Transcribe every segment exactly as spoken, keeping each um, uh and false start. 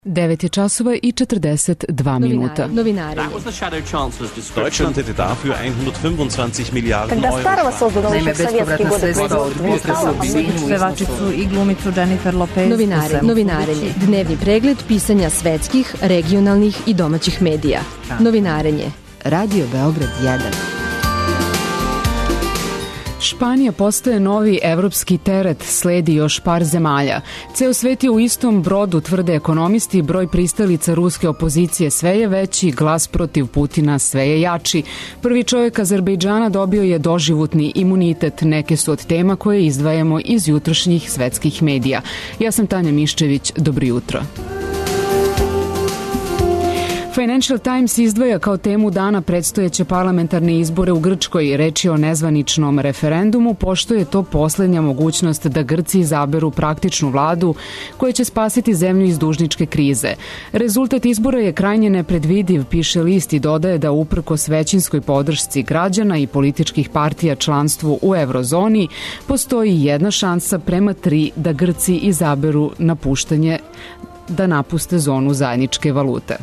devet je časova i četrdeset dva minuta. Novinari. Deutschland hätte dafür hundertfünfundzwanzig Milliarden Euro. Naime, bespovratna sredstva od potresa u Sinju. Pevačicu i glumicu Jennifer Lopez. Novinari. Novinarenje. Dnevni pregled pisanja svetskih, regionalnih i domaćih medija. Novinarenje. Radio Beograd jedan. Španija postaje novi evropski teret, sledi još par zemalja. Ceo svet je u istom brodu, tvrde ekonomisti, broj pristalica ruske opozicije sve je veći, glas protiv Putina sve je jači. Prvi čovjek Azerbejdžana dobio je doživotni imunitet, neke su od tema koje izdvajamo iz jutrošnjih svetskih medija. Ja sam Tanja Miščević, dobro jutro. Financial Times izdvaja kao temu dana predstojeće parlamentarne izbore u Grčkoj. Reč je o nezvaničnom referendumu, pošto je to poslednja mogućnost da Grci izaberu praktičnu vladu koja će spasiti zemlju iz dužničke krize. Rezultat izbora je krajnje nepredvidiv, piše list, i dodaje da uprkos većinskoj podršci građana i političkih partija članstvu u eurozoni, postoji jedna šansa prema tri da Grci izaberu napuštanje, da napuste zonu zajedničke valute.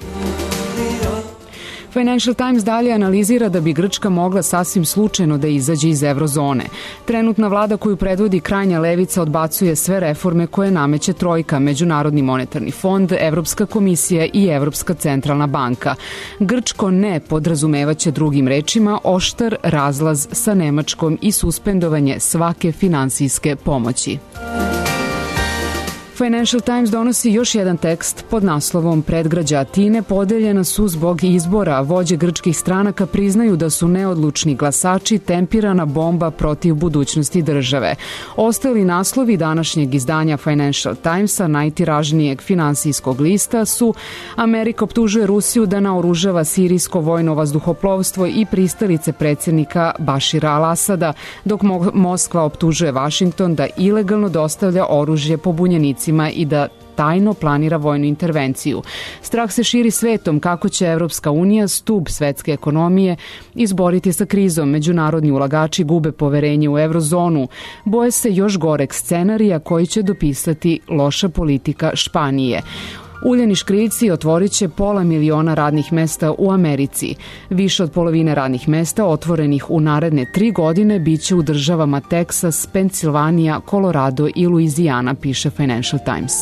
Financial Times dalje analizira da bi Grčka mogla sasvim slučajno da izađe iz eurozone. Trenutna vlada koju predvodi krajnja levica odbacuje sve reforme koje nameće Trojka, Međunarodni monetarni fond, Evropska komisija i Evropska centralna banka. Grčko ne podrazumevaće drugim rečima oštar razlaz sa Nemačkom i suspendovanje svake finansijske pomoći. Financial Times donosi još jedan tekst pod naslovom Predgrađa Atine podeljena su zbog izbora. Vođe grčkih stranaka priznaju da su neodlučni glasači tempirana bomba protiv budućnosti države. Ostali naslovi današnjeg izdanja Financial Timesa, najtiražnijeg finansijskog lista, su: Amerika optužuje Rusiju da naoružava sirijsko vojno vazduhoplovstvo i pristalice predsjednika Bašira al-Asada, dok Moskva optužuje Vašington da ilegalno dostavlja oružje pobunjenicima i da tajno planira vojnu intervenciju. Strah se širi svetom kako će Evropska unija, stub svetske ekonomije, izboriti sa krizom. Međunarodni ulagači gube poverenje u eurozonu. Boje se još goreg scenarija koji će dopisati loša politika Španije. Uljani škriljci otvorit će pola miliona radnih mesta u Americi. Više od polovine radnih mesta otvorenih u naredne tri godine biće u državama Teksas, Pensilvanija, Colorado i Luizijana, piše Financial Times.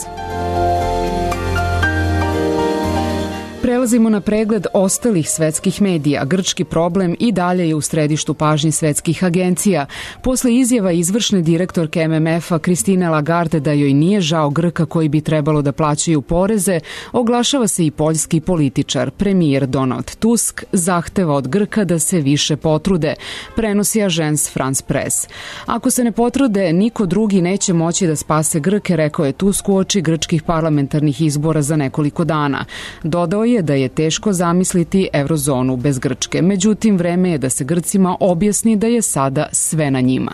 Prelazimo na pregled ostalih svetskih medija. Grčki problem i dalje je u središtu pažnje svetskih agencija. Posle izjava izvršne direktorke M M F-a Kristine Lagarde da joj nije žao Grka koji bi trebalo da plaćaju poreze, oglašava se i poljski političar. Premijer Donald Tusk zahteva od Grka da se više potrude, prenosi Agence France Press. Ako se ne potrude, niko drugi neće moći da spase Grke, rekao je Tusk uoči grčkih parlamentarnih izbora za nekoliko dana. Dodao je da je teško zamisliti eurozonu bez Grčke. Međutim, vreme je da se Grcima objasni da je sada sve na njima.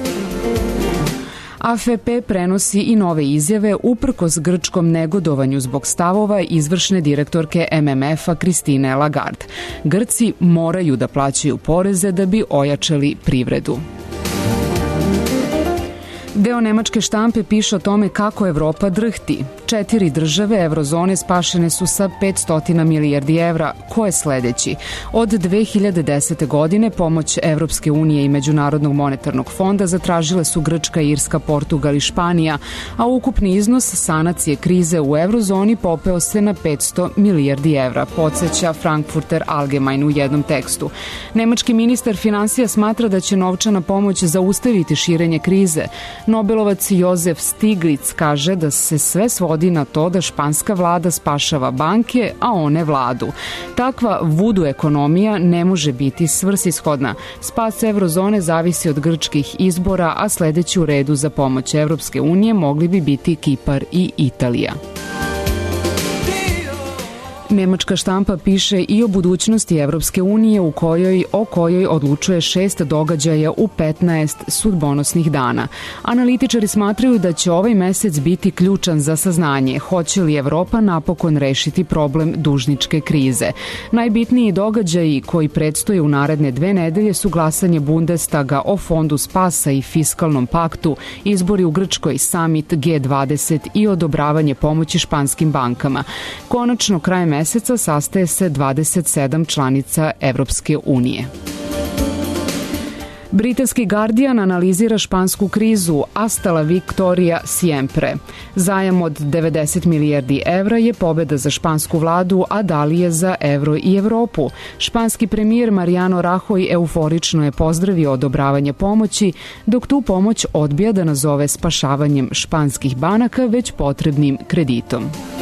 A F P prenosi i nove izjave uprkos grčkom negodovanju zbog stavova izvršne direktorke M M F-a Kristine Lagarde. Grci moraju da plaćaju poreze da bi ojačali privredu. Deo nemačke štampe piše o tome kako Evropa drhti. Četiri države eurozone spašene su sa petsto milijardi evra. Ko je sledeći? Od dve hiljade desete. godine pomoć Evropske unije i Međunarodnog monetarnog fonda zatražile su Grčka, Irska, Portugal i Španija, a ukupni iznos sanacije krize u eurozoni popeo se na petsto milijardi evra, podsjeća Frankfurter Allgemein u jednom tekstu. Nemački ministar finansija smatra da će novčana pomoć zaustaviti širenje krize. Nobelovac Jozef Stiglitz kaže da se sve svodi na to da španska vlada spašava banke, a one vladu. Takva vudu ekonomija ne može biti svrsishodna. Spas eurozone zavisi od grčkih izbora, a sledeći u redu za pomoć Evropske unije mogli bi biti Kipar i Italija. Nemačka štampa piše i o budućnosti Evropske unije u kojoj, o kojoj odlučuje šest događaja u petnaest sudbonosnih dana. Analitičari smatraju da će ovaj mesec biti ključan za saznanje hoće li Evropa napokon rešiti problem dužničke krize. Najbitniji događaji koji predstoje u naredne dve nedelje su glasanje Bundestaga o fondu spasa i fiskalnom paktu, izbori u Grčkoj, samit G dvadeset i odobravanje pomoći španskim bankama. Konačno, krajem meseca sastaje se dvadeset sedam članica Evropske unije. Britanski Guardian analizira špansku krizu hasta la victoria siempre. Zajam od devedeset milijardi evra je pobeda za špansku vladu, a da li je za evro i Evropu? Španski premijer Mariano Rajoy euforično je pozdravio odobravanje pomoći, dok tu pomoć odbija da nazove spašavanjem španskih banaka, već potrebnim kreditom.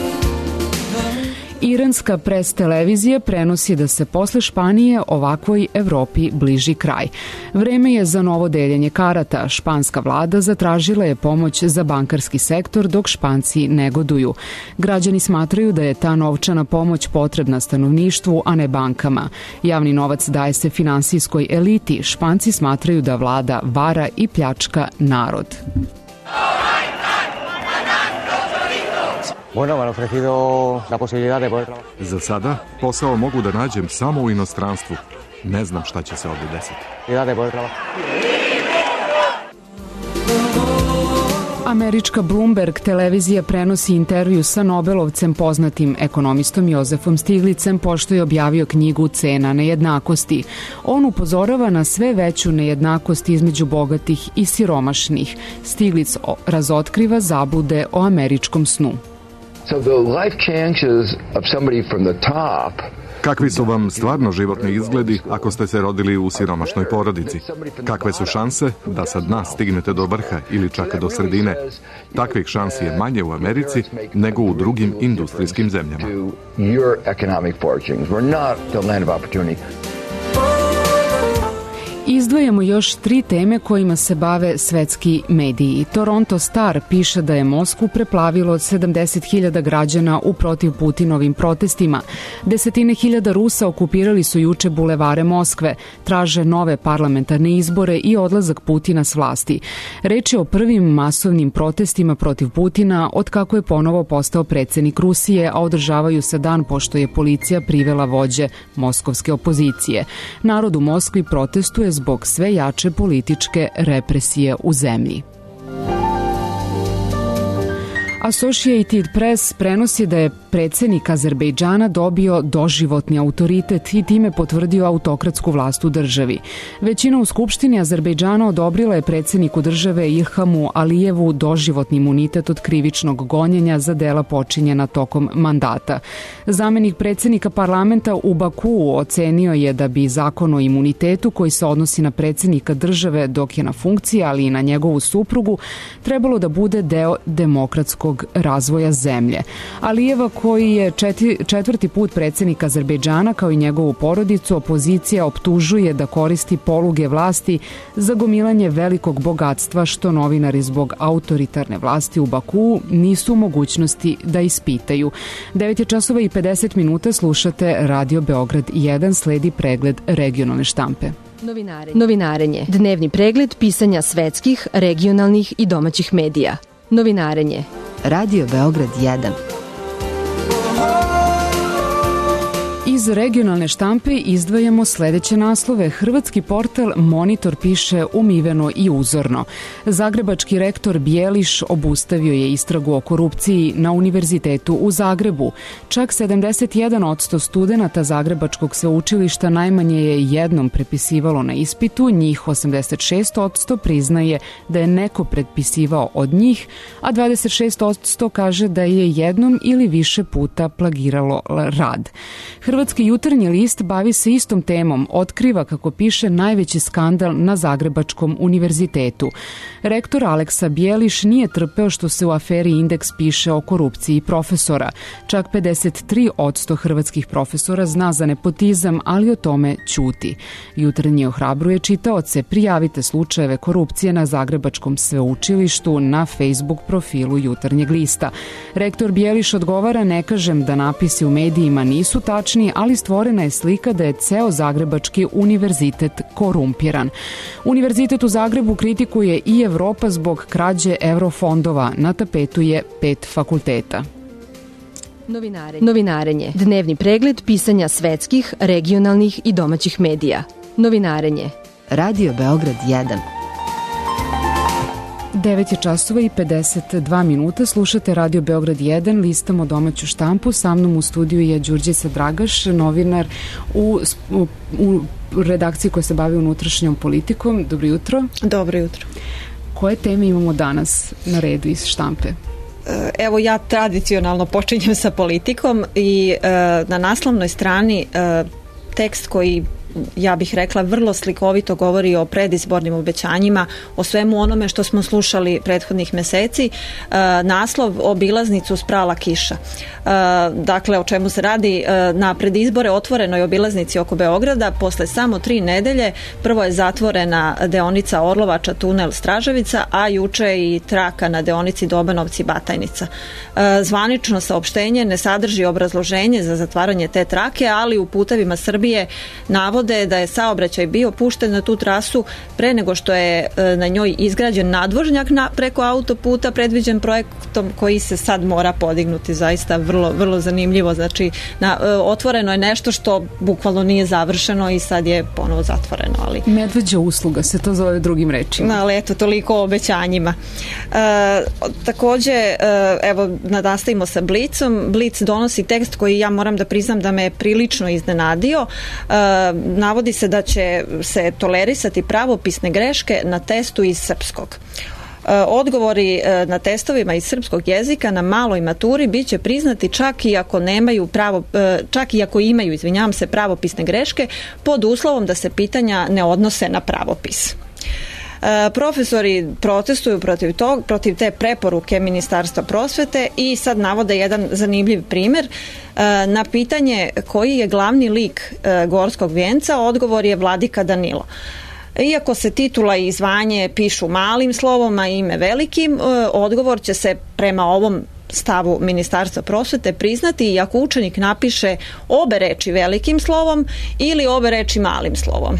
Iranska pres televizija prenosi da se posle Španije ovakvoj Evropi bliži kraj. Vreme je za novo deljenje karata. Španska vlada zatražila je pomoć za bankarski sektor, dok Španci negoduju. Građani smatraju da je ta novčana pomoć potrebna stanovništvu, a ne bankama. Javni novac daje se finansijskoj eliti. Španci smatraju da vlada vara i pljačka narod. Za sada posao mogu da nađem samo u inostranstvu. Ne znam šta će se ovdje desiti. Američka Bloomberg televizija prenosi intervju sa Nobelovcem poznatim ekonomistom Josefom Stiglicem pošto je objavio knjigu Cena nejednakosti. On upozorava na sve veću nejednakost između bogatih i siromašnih. Stiglic razotkriva zablude o američkom snu. So the life chances of somebody from the top. Kakvi su vam stvarno životni izgledi ako ste se rodili u siromašnoj porodici? Kakve su šanse da sa dna stignete do vrha ili čak do sredine? Takvih šansi je manje u Americi nego u drugim industrijskim zemljama. Izdvajamo još tri teme kojima se bave svetski mediji. Toronto Star piše da je Moskvu preplavilo sedamdeset hiljada građana u protiv Putinovim protestima. Desetine hiljada Rusa okupirali su juče bulevare Moskve, traže nove parlamentarne izbore i odlazak Putina s vlasti. Reč je o prvim masovnim protestima protiv Putina od kako je ponovo postao predsjednik Rusije, a održavaju se dan pošto je policija privela vođe moskovske opozicije. Narod u Moskvi protestuje zbog sve jače političke represije u zemlji. Associated Press prenosi da je predsjednik Azerbejdžana dobio doživotni autoritet i time potvrdio autokratsku vlast u državi. Većina u Skupštini Azerbejdžana odobrila je predsjedniku države Ilhamu Alijevu doživotni imunitet od krivičnog gonjenja za dela počinjena tokom mandata. Zamenik predsjednika parlamenta u Bakuu ocenio je da bi zakon o imunitetu koji se odnosi na predsjednika države dok je na funkciji, ali i na njegovu suprugu, trebalo da bude deo demokratskog razvoja zemlje. Alijeva, koji je četiri, četvrti put predsjednik Azerbejdžana, kao i njegovu porodicu, opozicija optužuje da koristi poluge vlasti za gomilanje velikog bogatstva, što novinari zbog autoritarne vlasti u Bakuu nisu u mogućnosti da ispitaju. devet je časova i pedeset minuta, slušate Radio Beograd jedan, sledi pregled regionalne štampe. Novinarenje. Novinarenje. Dnevni pregled pisanja svetskih, regionalnih i domaćih medija. Novinarenje. Radio Beograd jedan. Iz regionalne štampe izdvajamo sledeće naslove. Hrvatski portal Monitor piše umiveno i uzorno. Zagrebački rektor Bijeliš obustavio je istragu o korupciji na Univerzitetu u Zagrebu. Čak sedamdeset jedan posto studenata Zagrebačkog sveučilišta najmanje je jednom prepisivalo na ispitu, njih osamdeset šest posto priznaje da je neko prepisivao od njih, a dvadeset šest posto kaže da je jednom ili više puta plagiralo rad. Hrvatski Hrvatski jutarnji list bavi se istom temom, otkriva, kako piše, najveći skandal na Zagrebačkom univerzitetu. Rektor Aleksa Bijeliš nije trpeo što se u aferi Indeks piše o korupciji profesora. Čak pedeset tri posto hrvatskih profesora zna za nepotizam, ali o tome ćuti. Jutarnji ohrabruje čitaoce, prijavite slučajeve korupcije na Zagrebačkom sveučilištu na Facebook profilu Jutarnjeg lista. Rektor Bijeliš odgovara, ne kažem da napisi u medijima nisu tačni, ali stvorena je slika da je ceo Zagrebački univerzitet korumpiran. Univerzitet u Zagrebu kritikuje i Evropa zbog krađe eurofondova. Na tapetu je pet fakulteta. Novinarenje. Novinarenje. Dnevni pregled pisanja svetskih, regionalnih i domaćih medija. Novinarenje. Radio Beograd jedan. devet je časova i pedeset dva minuta. Slušate Radio Beograd jedan, listamo domaću štampu. Sa mnom u studiju je Đurđica Dragaš, novinar u, u, u redakciji koja se bavi unutrašnjom politikom. Dobro jutro. Dobro jutro. Koje teme imamo danas na redu iz štampe? Evo, ja tradicionalno počinjem sa politikom i e, na naslovnoj strani e, tekst koji, ja bih rekla, vrlo slikovito govori o predizbornim obećanjima, o svemu onome što smo slušali prethodnih meseci. E, naslov: obilaznicu sprala kiša. E, dakle, o čemu se radi? E, na predizbore otvorenoj obilaznici oko Beograda posle samo tri nedelje prvo je zatvorena deonica Orlovača, tunel Straževica, a juče i traka na deonici Dobanovci-Batajnica. E, zvanično saopštenje ne sadrži obrazloženje za zatvaranje te trake, ali u Putevima Srbije navode da je saobraćaj bio pušten na tu trasu pre nego što je na njoj izgrađen nadvožnjak na, preko autoputa predviđen projektom koji se sad mora podignuti. Zaista vrlo, vrlo zanimljivo. Znači, na, otvoreno je nešto što bukvalno nije završeno i sad je ponovo zatvoreno. Ali medveđa usluga se to zove drugim rečima. Ali eto, toliko o obećanjima. E, takođe, e, evo, nastavimo sa Blicom. Blic donosi tekst koji, ja moram da priznam, da me prilično iznenadio. E, Navodi se da će se tolerisati pravopisne greške na testu iz srpskog. Odgovori na testovima iz srpskog jezika na maloj maturi bit će priznati čak i ako nemaju pravo, čak i ako imaju, izvinjavam se, pravopisne greške, pod uslovom da se pitanja ne odnose na pravopis. Profesori protestuju protiv tog, protiv te preporuke Ministarstva prosvete i sad navode jedan zanimljiv primer. Na pitanje koji je glavni lik Gorskog vijenca, odgovor je Vladika Danilo. Iako se titula i zvanje pišu malim slovom, a ime velikim, odgovor će se prema ovom stavu Ministarstva prosvete priznati i ako učenik napiše obe reči velikim slovom ili obe reči malim slovom.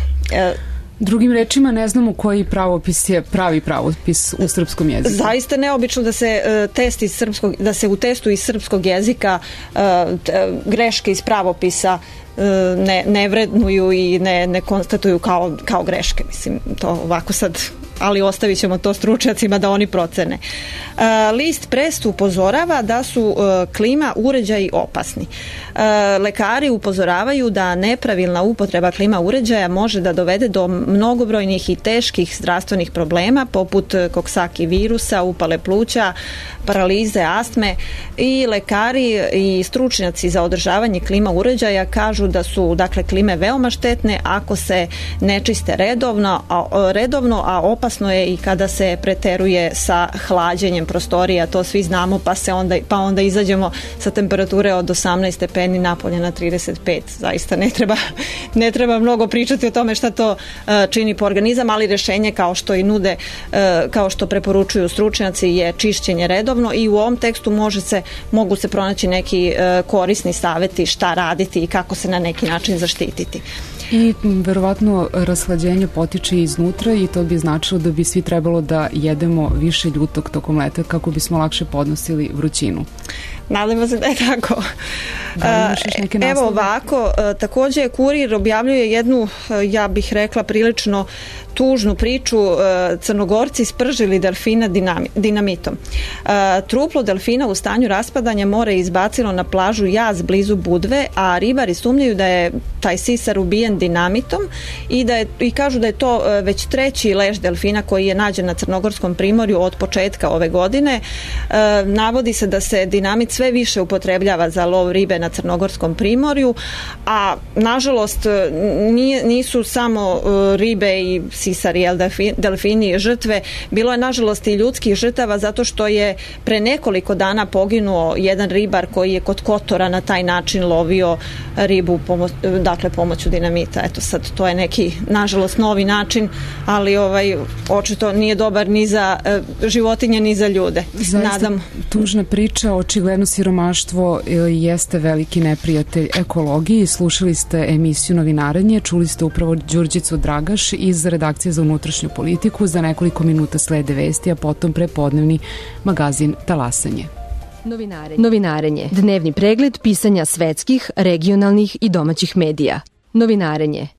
Drugim rečima, ne znamo koji pravopis je pravi pravopis u srpskom jeziku. Zaista neobično da se uh, test iz srpskog, da se u testu iz srpskog jezika uh, t, greške iz pravopisa uh, ne, ne vrednuju i ne, ne konstatuju kao, kao greške. Mislim, to ovako sad, ali ostavit ćemo to stručnjacima da oni procene. Uh, list Prest upozorava da su uh, klima uređaji opasni. Uh, lekari upozoravaju da nepravilna upotreba klima uređaja može da dovede do mnogobrojnih i teških zdravstvenih problema poput koksaki virusa, upale pluća, paralize, astme, i lekari i stručnjaci za održavanje klima uređaja kažu da su, dakle, klime veoma štetne ako se ne čiste redovno, a, redovno, a opasno je i kada se preteruje sa hlađenjem prostorija, to svi znamo, pa se onda, pa onda izađemo sa temperature od osamnaest stepeni napolje na trideset pet. Zaista ne treba, ne treba mnogo pričati o tome šta to uh, čini po organizam, ali rešenje, kao što i nude, uh, kao što preporučuju stručnjaci, je čišćenje redovno i u ovom tekstu može se, mogu se pronaći neki uh, korisni saveti šta raditi i kako se na neki način zaštititi. I verovatno rashlađenje potiče iznutra i to bi značilo da bi svi trebalo da jedemo više ljutog tokom leta kako bismo lakše podnosili vrućinu. Nadamo se da je tako. Da, evo ovako, takođe Kurir objavljuje jednu, ja bih rekla, prilično tužnu priču. Crnogorci spržili delfina dinamitom. Truplo delfina u stanju raspadanja more izbacilo na plažu Jaz blizu Budve, a ribari sumnjaju da je taj sisar ubijen dinamitom i, da je, i kažu da je to već treći leš delfina koji je nađen na Crnogorskom primorju od početka ove godine. Navodi se da se dinamit sve više upotrebljava za lov ribe na Crnogorskom primorju, a nažalost nije, nisu samo ribe i sisari, jel, delfini žrtve, bilo je nažalost i ljudskih žrtava zato što je pre nekoliko dana poginuo jedan ribar koji je kod Kotora na taj način lovio ribu pomo, dakle pomoću dinamita. Eto sad to je neki nažalost novi način, ali ovaj očito nije dobar ni za uh, životinje ni za ljude. Zaista Nadam. Tužna priča, očigledno siromaštvo jeste veliki neprijatelj ekologiji. Slušali ste emisiju Novinarenje, čuli ste upravo Đurđicu Dragaš iz redakcije za unutrašnju politiku. Za nekoliko minuta slede vesti, a potom prepodnevni magazin Talasanje. Novinarenje. Novinarenje. Dnevni pregled pisanja svetskih, regionalnih i domaćih medija. Novinarenje.